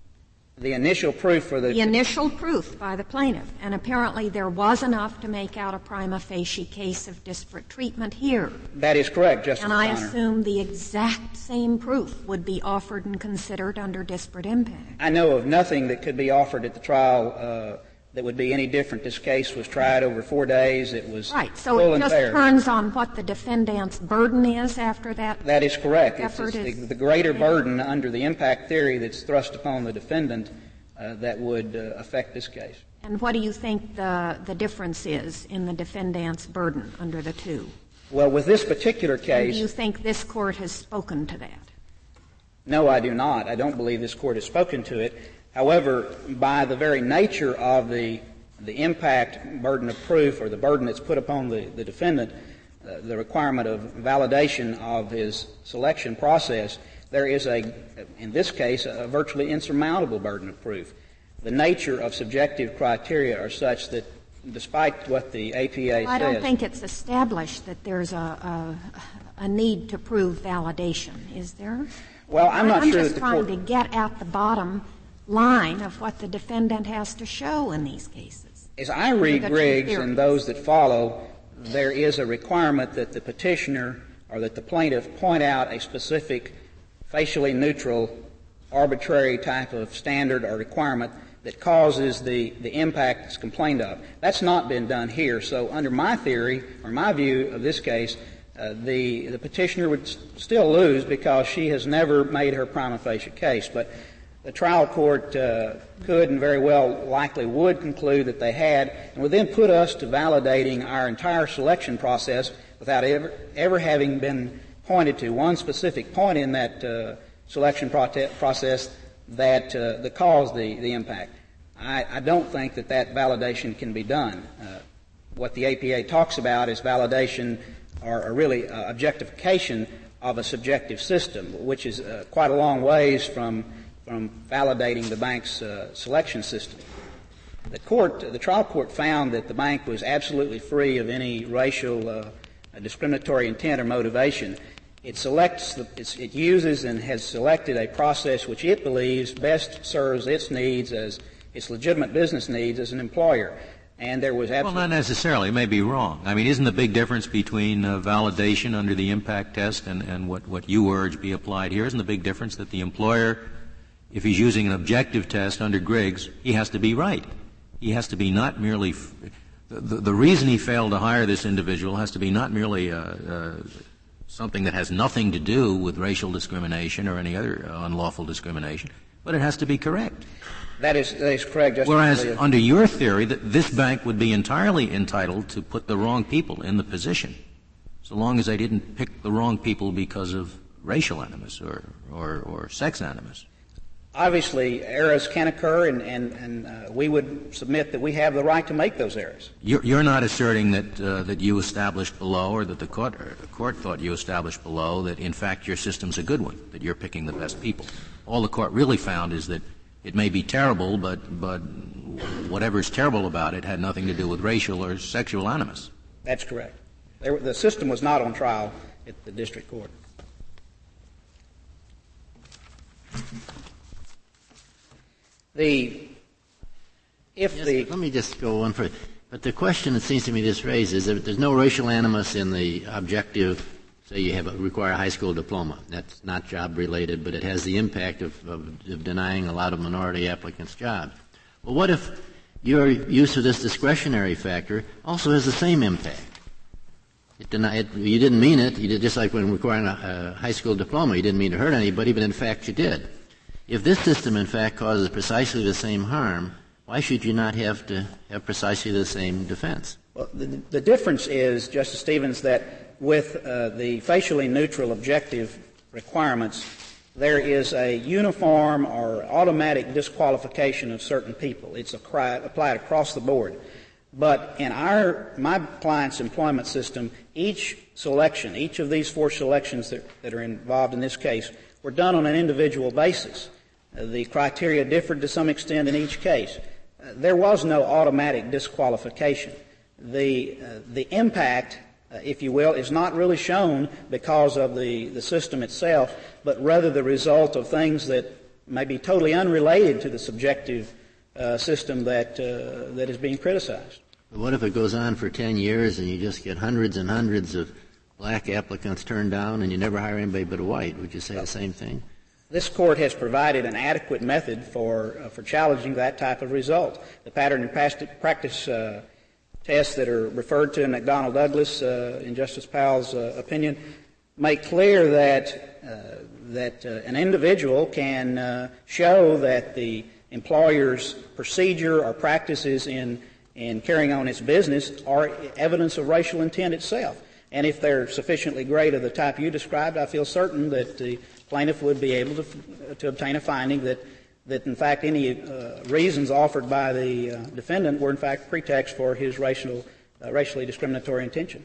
The initial proof for the... The initial proof by the plaintiff. And apparently there was enough to make out a prima facie case of disparate treatment here. That is correct, Justice And I Conner. assume the exact same proof would be offered and considered under disparate impact. I know of nothing that could be offered at the trial uh, that would be any different. This case was tried over four days. It was right. So full it and just fair. turns on what the defendant's burden is after that. That is correct. It's, Effort it's is the, the greater burden under the impact theory that's thrust upon the defendant uh, that would uh, affect this case. And what do you think the, the difference is in the defendant's burden under the two? Well, with this particular case... And do you think this Court has spoken to that? No, I do not. I don't believe this Court has spoken to it. However, by the very nature of the, the impact burden of proof, or the burden that's put upon the, the defendant, uh, the requirement of validation of his selection process, there is a, in this case, a virtually insurmountable burden of proof. The nature of subjective criteria are such that, despite what the A P A well, I says... don't think it's established that there's a, a, a need to prove validation, is there? Well, I'm not I'm sure just that the trying Court... to get at the bottom line of what the defendant has to show in these cases. As I read Griggs and those that follow, there is a requirement that the petitioner or that the plaintiff point out a specific facially neutral, arbitrary type of standard or requirement that causes the, the impact that's complained of. That's not been done here. So under my theory, or my view of this case, uh, the, the petitioner would s- still lose because she has never made her prima facie case. But the trial court uh, could and very well likely would conclude that they had, and would then put us to validating our entire selection process without ever, ever having been pointed to one specific point in that uh, selection prote- process that, uh, that caused the, the impact. I, I don't think that that validation can be done. Uh, what the A P A talks about is validation or, or really uh, objectification of a subjective system, which is uh, quite a long ways from, from validating the bank's uh, selection system. The court, the trial court found that the bank was absolutely free of any racial uh, discriminatory intent or motivation. It selects, the, it uses and has selected a process which it believes best serves its needs as its legitimate business needs as an employer. And there was absolutely... Well, not necessarily. It may be wrong. I mean, isn't the big difference between uh, validation under the impact test and, and what, what you urge be applied here? Isn't the big difference that the employer, if he's using an objective test under Griggs, he has to be right. He has to be not merely... F- the, the reason he failed to hire this individual has to be not merely... Uh, uh, something that has nothing to do with racial discrimination or any other uh, unlawful discrimination, but it has to be correct. That is, that is correct, Justice Whereas, Scalia. under your theory, that this bank would be entirely entitled to put the wrong people in the position, so long as they didn't pick the wrong people because of racial animus or, or, or sex animus. Obviously, errors can occur, and, and, and uh, we would submit that we have the right to make those errors. You're, you're not asserting that uh, that you established below, or that the court, or the court thought you established below, that in fact your system's a good one, that you're picking the best people. All the court really found is that it may be terrible, but but whatever's terrible about it had nothing to do with racial or sexual animus. That's correct. There, the system was not on trial at the district court. The if yes, the let me just go one further. But the question it seems to me this raises is if there's no racial animus in the objective. Say you have a, require a high school diploma. That's not job related, but it has the impact of, of, of denying a lot of minority applicants jobs. Well, what if your use of this discretionary factor also has the same impact? It deny, it, you didn't mean it. You did just like when requiring a, a high school diploma. You didn't mean to hurt anybody, but in fact you did. If this system in fact causes precisely the same harm, why should you not have to have precisely the same defense? Well, the, the difference is, Justice Stevens, that with uh, the facially neutral objective requirements, there is a uniform or automatic disqualification of certain people. It's applied across the board. But in our, my client's employment system, each selection, each of these four selections that, that are involved in this case, were done on an individual basis. Uh, the criteria differed to some extent in each case. Uh, there was no automatic disqualification. The, uh, the impact, uh, if you will, is not really shown because of the, the system itself, but rather the result of things that may be totally unrelated to the subjective uh, system that, uh, that is being criticized. But what if it goes on for ten years and you just get hundreds and hundreds of black applicants turned down and you never hire anybody but a white? Would you say the same thing? This Court has provided an adequate method for, uh, for challenging that type of result. The pattern and practice uh, tests that are referred to in McDonnell Douglas, uh, in Justice Powell's uh, opinion, make clear that uh, that uh, an individual can uh, show that the employer's procedure or practices in in carrying on its business are evidence of racial intent itself. And if they're sufficiently great of the type you described, I feel certain that the plaintiff would be able to to obtain a finding that that in fact any uh, reasons offered by the uh, defendant were in fact pretext for his racial, uh, racially discriminatory intention.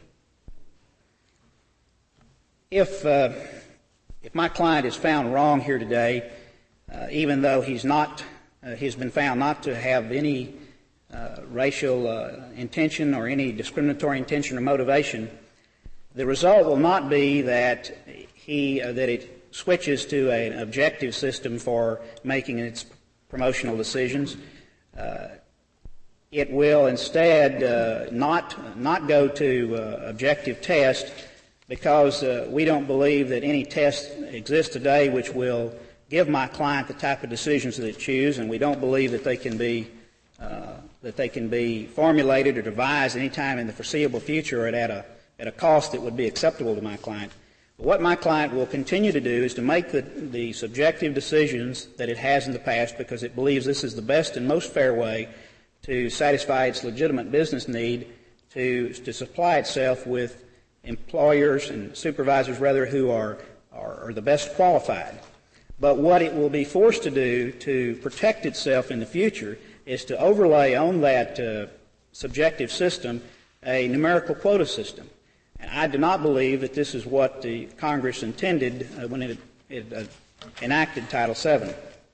If uh, if my client is found wrong here today, uh, even though he's not, uh, he's been found not to have any uh, racial uh, intention or any discriminatory intention or motivation, the result will not be that he uh, that it switches to an objective system for making its promotional decisions. Uh, it will instead uh, not not go to uh, objective test because uh, we don't believe that any test exists today which will give my client the type of decisions that they choose, and we don't believe that they can be uh, that they can be formulated or devised any time in the foreseeable future at a at a cost that would be acceptable to my client. What my client will continue to do is to make the, the subjective decisions that it has in the past because it believes this is the best and most fair way to satisfy its legitimate business need to, to supply itself with employers and supervisors, rather, who are, are, are the best qualified. But what it will be forced to do to protect itself in the future is to overlay on that uh, subjective system a numerical quota system. And I do not believe that this is what the Congress intended uh, when it, it uh, enacted Title seven.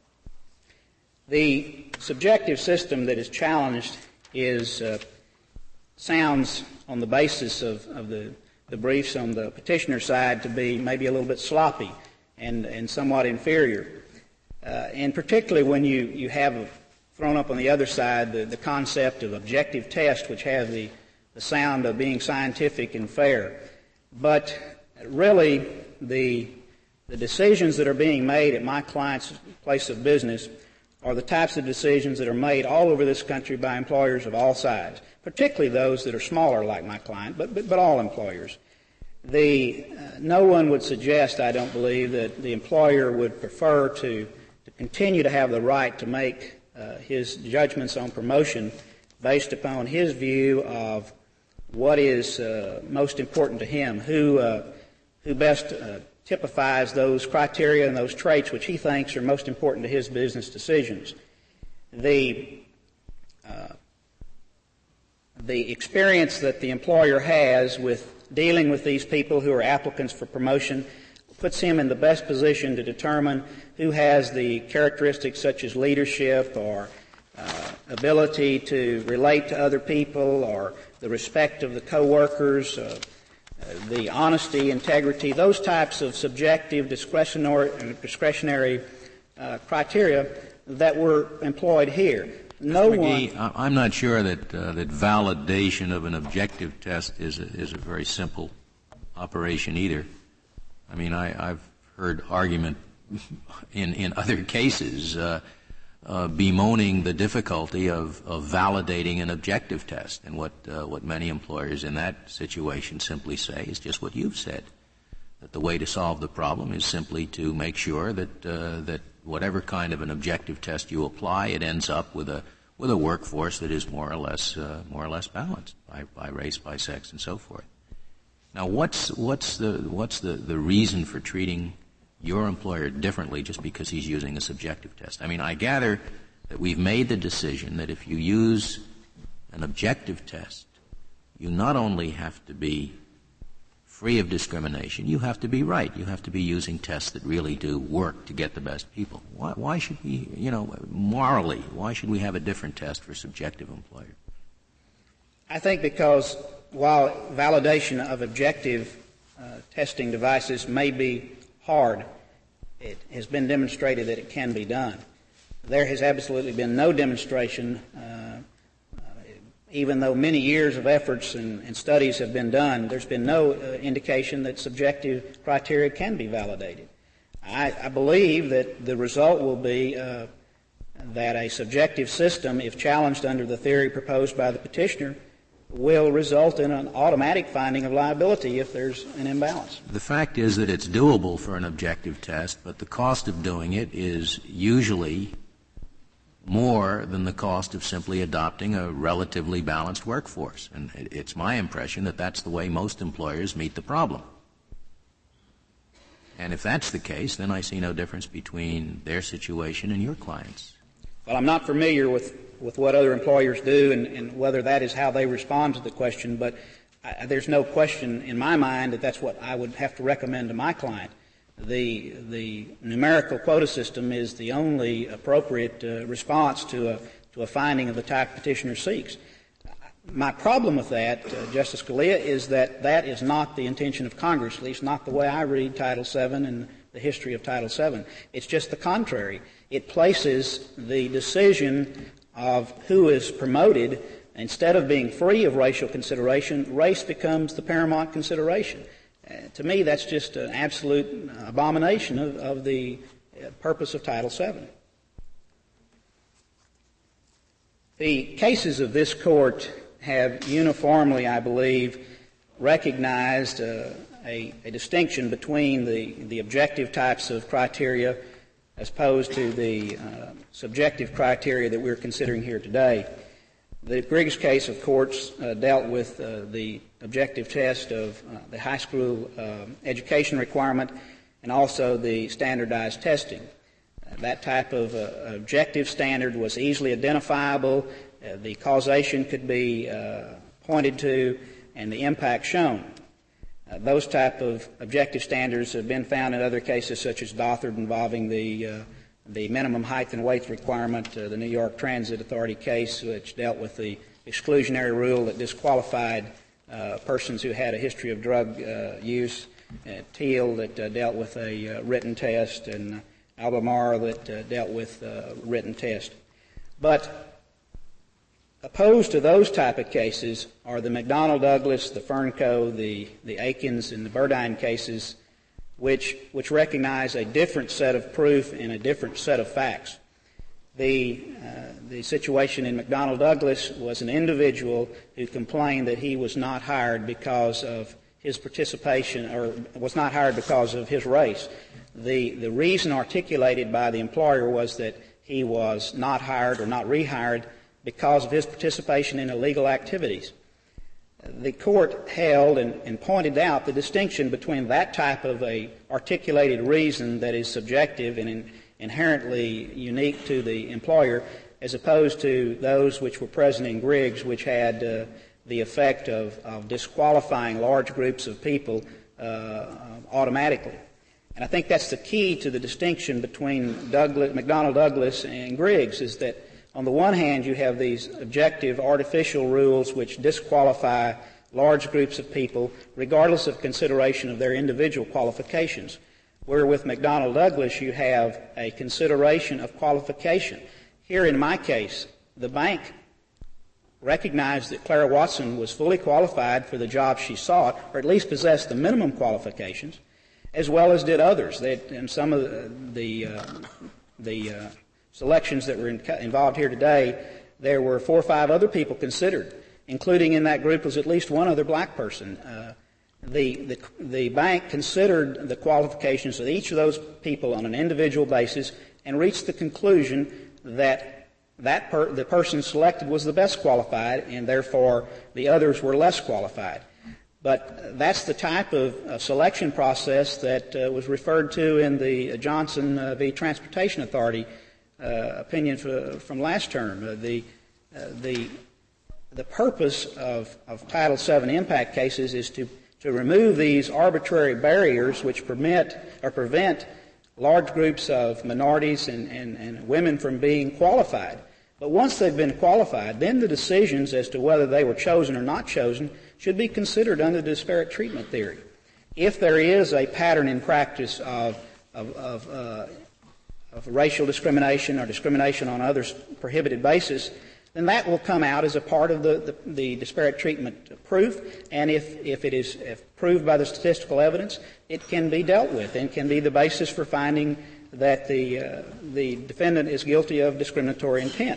The subjective system that is challenged is uh, sounds on the basis of, of the, the briefs on the petitioner side to be maybe a little bit sloppy and, and somewhat inferior. Uh, and particularly when you, you have thrown up on the other side the, the concept of objective test, which have the the sound of being scientific and fair. But really, the, the decisions that are being made at my client's place of business are the types of decisions that are made all over this country by employers of all sizes, particularly those that are smaller like my client, but, but, but all employers. The, uh, no one would suggest, I don't believe, that the employer would prefer to, to continue to have the right to make uh, his judgments on promotion based upon his view of what is uh, most important to him, who uh, who best uh, typifies those criteria and those traits which he thinks are most important to his business decisions. The uh, the experience that the employer has with dealing with these people who are applicants for promotion puts him in the best position to determine who has the characteristics such as leadership or uh, ability to relate to other people or the respect of the coworkers, uh, the honesty, integrity, those types of subjective discretionary, discretionary uh, criteria that were employed here. No Mister McGee, one. I'm not sure that uh, that validation of an objective test is a, is a very simple operation either. I mean, I, I've heard argument in in other cases uh, uh, bemoaning the difficulty of, of validating an objective test, and what uh, what many employers in that situation simply say is just what you've said, that the way to solve the problem is simply to make sure that uh, that whatever kind of an objective test you apply, it ends up with a with a workforce that is more or less uh, more or less balanced by, by race, by sex, and so forth. Now, what's what's the what's the, the reason for treating your employer differently just because he's using a subjective test? I mean, I gather that we've made the decision that if you use an objective test, you not only have to be free of discrimination, you have to be right. You have to be using tests that really do work to get the best people. Why, why should we, you know, morally, why should we have a different test for subjective employers? I think because while validation of objective uh, testing devices may be hard, it has been demonstrated that it can be done. There has absolutely been no demonstration, uh, even though many years of efforts and, and studies have been done, there's been no uh, indication that subjective criteria can be validated. I, I believe that the result will be uh, that a subjective system, if challenged under the theory proposed by the petitioner, will result in an automatic finding of liability if there's an imbalance. The fact is that it's doable for an objective test, but the cost of doing it is usually more than the cost of simply adopting a relatively balanced workforce. And it's my impression that that's the way most employers meet the problem. And if that's the case, then I see no difference between their situation and your clients. Well, I'm not familiar with, with what other employers do and, and whether that is how they respond to the question, but I, there's no question in my mind that that's what I would have to recommend to my client. The, the numerical quota system is the only appropriate uh, response to a, to a finding of the type petitioner seeks. My problem with that, uh, Justice Scalia, is that that is not the intention of Congress, at least not the way I read Title seven and the history of Title seven. It's just the contrary. It places the decision of who is promoted, instead of being free of racial consideration, race becomes the paramount consideration. Uh, to me, that's just an absolute abomination of, of the uh, purpose of Title seven. The cases of this Court have uniformly, I believe, recognized uh, a, a distinction between the, the objective types of criteria as opposed to the uh, subjective criteria that we're considering here today. The Griggs case, of course, uh, dealt with uh, the objective test of uh, the high school uh, education requirement and also the standardized testing. Uh, that type of uh, objective standard was easily identifiable, uh, the causation could be uh, pointed to, and the impact shown. Uh, those type of objective standards have been found in other cases such as Dothard involving the uh, the minimum height and weight requirement, uh, the New York Transit Authority case, which dealt with the exclusionary rule that disqualified uh, persons who had a history of drug uh, use, uh, Teal that uh, dealt with a uh, written test, and uh, Albemarle that uh, dealt with uh, written test. But opposed to those type of cases are the McDonnell Douglas, the Fernco, the, the Akins, and the Burdine cases, which, which recognize a different set of proof and a different set of facts. The, uh, the situation in McDonnell Douglas was an individual who complained that he was not hired because of his participation, or was not hired because of his race. The, the reason articulated by the employer was that he was not hired or not rehired because of his participation in illegal activities. The Court held and, and pointed out the distinction between that type of a articulated reason that is subjective and in, inherently unique to the employer, as opposed to those which were present in Griggs, which had uh, the effect of, of disqualifying large groups of people uh, automatically. And I think that's the key to the distinction between Douglas, McDonnell Douglas and Griggs, is that on the one hand, you have these objective artificial rules which disqualify large groups of people, regardless of consideration of their individual qualifications. Where with McDonnell Douglas you have a consideration of qualification. Here in my case, the bank recognized that Clara Watson was fully qualified for the job she sought, or at least possessed the minimum qualifications, as well as did others. They, in some of the the, uh, the uh, selections that were in, involved here today, there were four or five other people considered, including in that group was at least one other black person. Uh, the, the the bank considered the qualifications of each of those people on an individual basis and reached the conclusion that that per, the person selected was the best qualified, and therefore the others were less qualified. But that's the type of uh, selection process that uh, was referred to in the Johnson uh, v. Transportation Authority uh, opinion for, from last term. Uh, the uh, the the purpose of, of Title seven impact cases is to to remove these arbitrary barriers which permit or prevent large groups of minorities and, and, and women from being qualified. But once they've been qualified, then the decisions as to whether they were chosen or not chosen should be considered under the disparate treatment theory. If there is a pattern in practice of, of, of, uh, of racial discrimination or discrimination on other prohibited basis, then that will come out as a part of the, the, the disparate treatment proof, and if, if it is if proved by the statistical evidence, it can be dealt with and can be the basis for finding that the, uh, the defendant is guilty of discriminatory intent.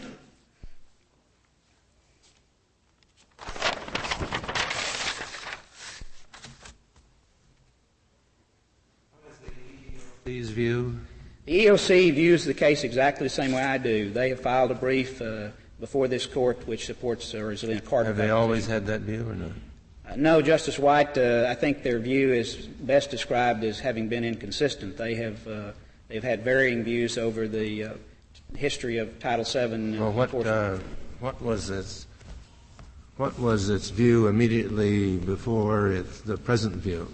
Please view. The E E O C views the case exactly the same way I do. They have filed a brief uh, before this court which supports or is in accord. Have they always had that view or not? Uh, no, Justice White. Uh, I think their view is best described as having been inconsistent. They have uh, they've had varying views over the uh, history of Title seven. Well, what uh, what was its what was its view immediately before its the present view?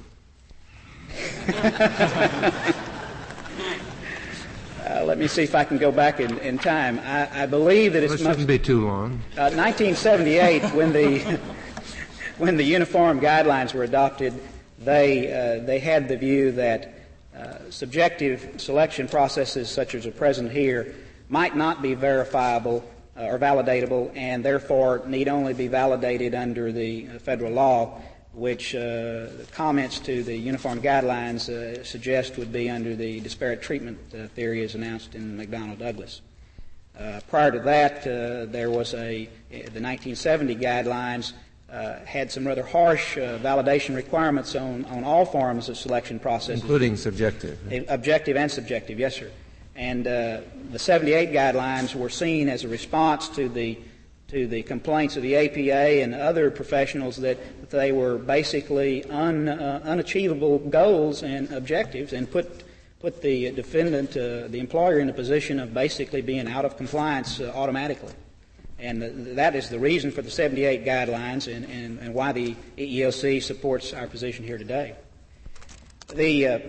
Uh, let me see if I can go back in, in time. I, I believe that well, it's it shouldn't be too long. Uh, nineteen seventy-eight, when the when the uniform guidelines were adopted, they uh, they had the view that uh, subjective selection processes, such as are present here, might not be verifiable uh, or validatable, and therefore need only be validated under the uh, federal law, which uh, comments to the uniform guidelines uh, suggest would be under the disparate treatment uh, theory as announced in McDonnell Douglas. Uh, prior to that, uh, there was a the nineteen seventy guidelines uh, had some rather harsh uh, validation requirements on, on all forms of selection processes, including subjective, objective and subjective. Yes, sir. And uh, the seventy-eight guidelines were seen as a response to the to the complaints of the A P A and other professionals that they were basically un, uh, unachievable goals and objectives, and put put the defendant, uh, the employer, in a position of basically being out of compliance uh, automatically. And uh, that is the reason for the seventy-eight guidelines and, and, and why the E E O C supports our position here today. The uh,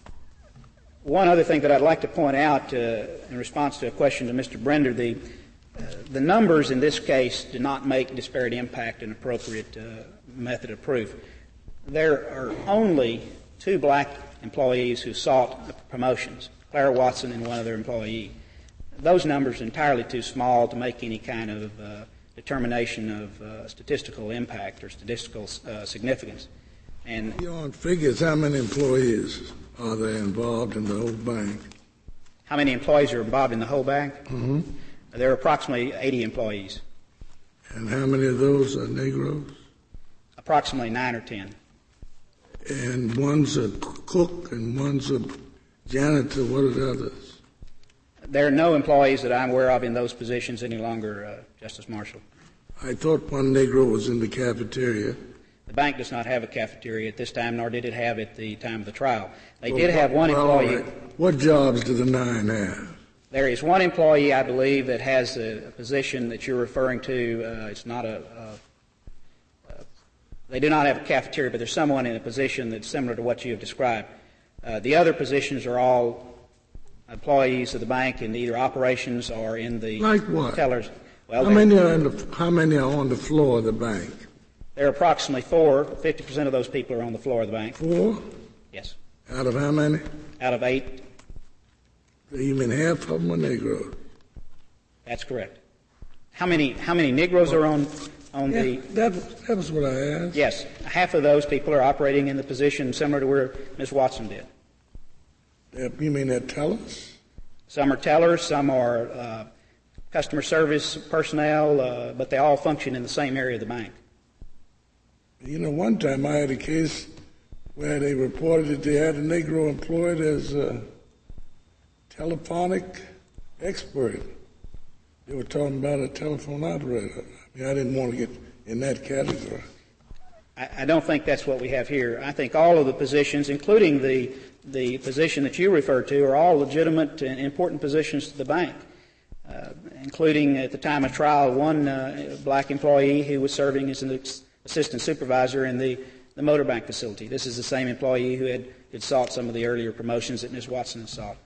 one other thing that I'd like to point out uh, in response to a question to Mister Brender, the Uh, the numbers in this case do not make disparate impact an appropriate uh, method of proof. There are only two black employees who sought promotions, Clara Watson and one other employee. Those numbers are entirely too small to make any kind of uh, determination of uh, statistical impact or statistical uh, significance. And on figures, how many employees are there involved in the whole bank? How many employees are involved in the whole bank? Mm-hmm. There are approximately eighty employees. And how many of those are Negroes? Approximately nine or ten. And one's a cook and one's a janitor. What are the others? There are no employees that I'm aware of in those positions any longer, uh, Justice Marshall. I thought one Negro was in the cafeteria. The bank does not have a cafeteria at this time, nor did it have at the time of the trial. They well, did have one well, employee. Right. What jobs do the nine have? There is one employee, I believe, that has a, a position that you're referring to. Uh, it's not a, a, a. They do not have a cafeteria, but there's someone in a position that's similar to what you have described. Uh, the other positions are all employees of the bank in either operations or in the like what? tellers. Well, how many are in the, how many are on the floor of the bank? There are approximately four. fifty percent of those people are on the floor of the bank. Four? Yes. Out of how many? Out of eight. You mean half of them are Negroes? That's correct. How many how many Negroes are on on yeah, the? That that was what I asked. Yes, half of those people are operating in the position similar to where Miz Watson did. Uh, you mean they're tellers? Some are tellers, some are uh, customer service personnel, uh, but they all function in the same area of the bank. You know, one time I had a case where they reported that they had a Negro employed as a telephonic expert. They were talking about a telephone operator. I mean, I didn't want to get in that category. I, I don't think that's what we have here. I think all of the positions, including the the position that you referred to, are all legitimate and important positions to the bank, uh, including at the time of trial one uh, black employee who was serving as an ex- assistant supervisor in the, the motor bank facility. This is the same employee who had, had sought some of the earlier promotions that Miz Watson has sought.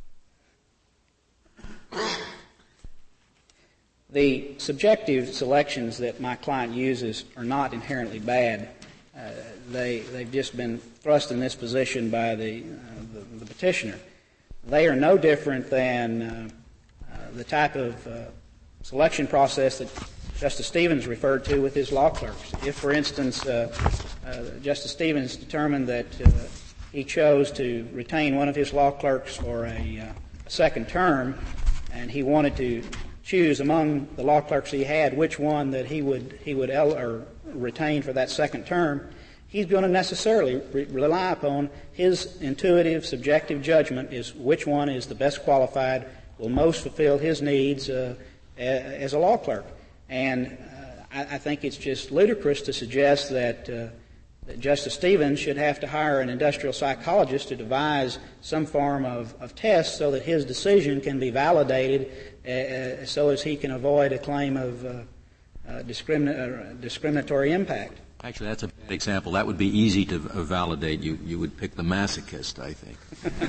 The subjective selections that my client uses are not inherently bad. Uh, they, they've just been thrust in this position by the, uh, the, the petitioner. They are no different than uh, uh, the type of uh, selection process that Justice Stevens referred to with his law clerks. If, for instance, uh, uh, Justice Stevens determined that uh, he chose to retain one of his law clerks for a, uh, a second term, and he wanted to choose among the law clerks he had which one that he would he would el- or retain for that second term, he's going to necessarily re- rely upon his intuitive, subjective judgment is which one is the best qualified, will most fulfill his needs uh, a- as a law clerk. And uh, I, I think it's just ludicrous to suggest that, uh, that Justice Stevens should have to hire an industrial psychologist to devise some form of, of test so that his decision can be validated uh, so as he can avoid a claim of uh, uh, discrimin- uh, discriminatory impact. Actually, that's a bad example. That would be easy to uh, validate. You, you would pick the masochist, I think.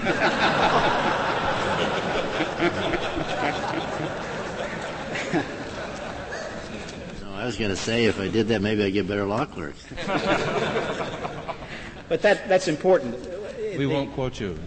I was going to say, if I did that, maybe I'd get better law clerks. But that, that's important. We won't quote you.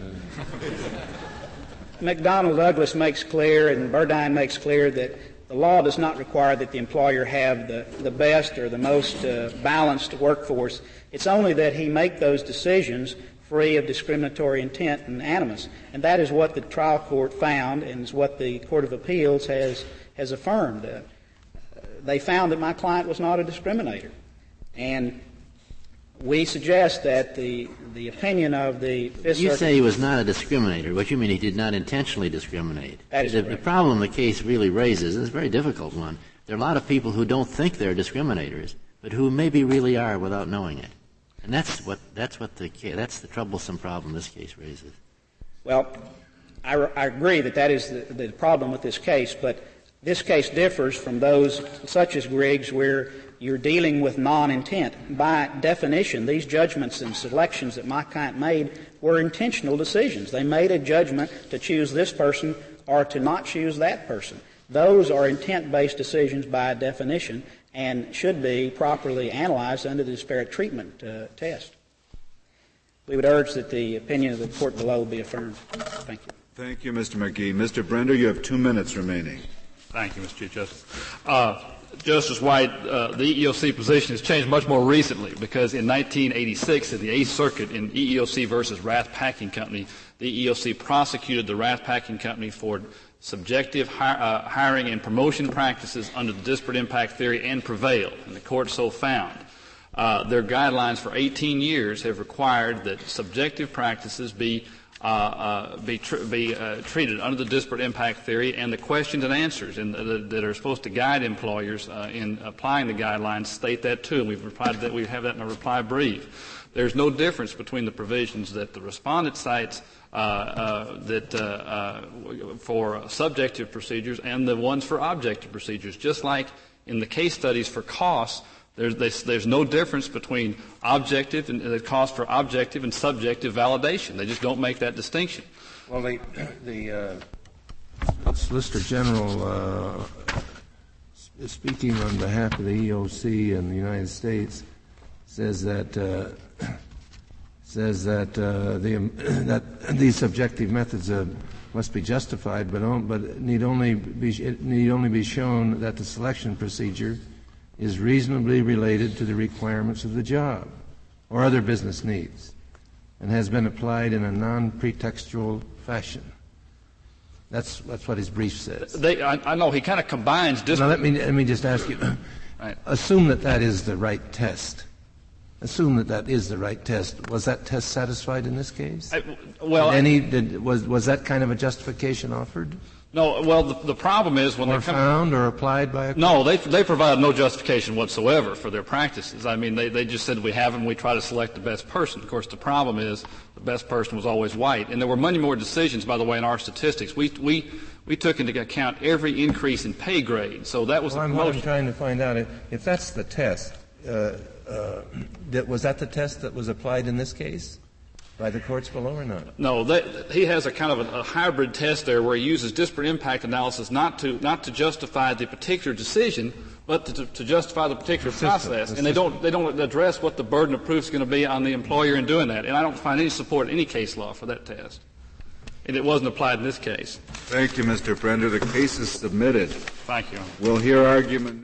McDonnell Douglas makes clear and Burdine makes clear that the law does not require that the employer have the, the best or the most uh, balanced workforce. It's only that he make those decisions free of discriminatory intent and animus. And that is what the trial court found and is what the Court of Appeals has, has affirmed. Uh, they found that my client was not a discriminator. And we suggest that the the opinion of the Fifth You Circuit... say he was not a discriminator. What you mean he did not intentionally discriminate? That is the, correct. the problem the case really raises, and it's a very difficult one, there are a lot of people who don't think they're discriminators, but who maybe really are without knowing it. And that's what that's what the that's the troublesome problem this case raises. Well, I, I agree that that is the, the problem with this case, but this case differs from those such as Griggs where you're dealing with non-intent. By definition, these judgments and selections that my client made were intentional decisions. They made a judgment to choose this person or to not choose that person. Those are intent-based decisions by definition and should be properly analyzed under the disparate treatment uh, test. We would urge that the opinion of the court below be affirmed. Thank you. Thank you, Mister McGee. Mister Brender, you have two minutes remaining. Thank you, Mister Chief Justice. Uh, Justice White, uh, the E E O C position has changed much more recently because in nineteen eighty-six, in the Eighth Circuit, in E E O C versus Rath Packing Company, the E E O C prosecuted the Rath Packing Company for subjective hi- uh, hiring and promotion practices under the disparate impact theory and prevailed, and the court so found. Uh, their guidelines for eighteen years have required that subjective practices be Uh, uh, be, tr- be uh, treated under the disparate impact theory, and the questions and answers in the, the, that are supposed to guide employers uh, in applying the guidelines state that too. And we've replied that we have that in a reply brief. There's no difference between the provisions that the respondent cites uh, uh, that uh, uh, for subjective procedures and the ones for objective procedures. Just like in the case studies for costs, There's, there's no difference between objective and the cost for objective and subjective validation. They just don't make that distinction. Well, the, the uh, Solicitor General uh, speaking on behalf of the E O C and the United States, says that uh, says that uh, the that these subjective methods uh, must be justified, but on, but need only be it need only be shown that the selection procedure is reasonably related to the requirements of the job or other business needs, and has been applied in a non-pretextual fashion. That's that's what his brief says. They, I, I know he kind of combines. Dis- now let me let me just ask you. Right. Assume that that is the right test. Assume that that is the right test. Was that test satisfied in this case? I, well, did any did, was was that kind of a justification offered? No. Well, the, the problem is when or they come, found or applied by a no, they they provide no justification whatsoever for their practices. I mean, they they just said we have them. We try to select the best person. Of course, the problem is the best person was always white, and there were many more decisions. By the way, in our statistics, we we we took into account every increase in pay grade. So that was well, the I'm, promotion. I'm trying to find out if, if that's the test. Uh, uh, that, was that the test that was applied in this case by the courts below or not? No, that, he has a kind of a, a hybrid test there where he uses disparate impact analysis not to not to justify the particular decision, but to, to justify the particular the system, process. the and they don't they don't address what the burden of proof is going to be on the employer in doing that. And I don't find any support in any case law for that test. And it wasn't applied in this case. Thank you, Mister Brender. The case is submitted. Thank you. We'll hear argument.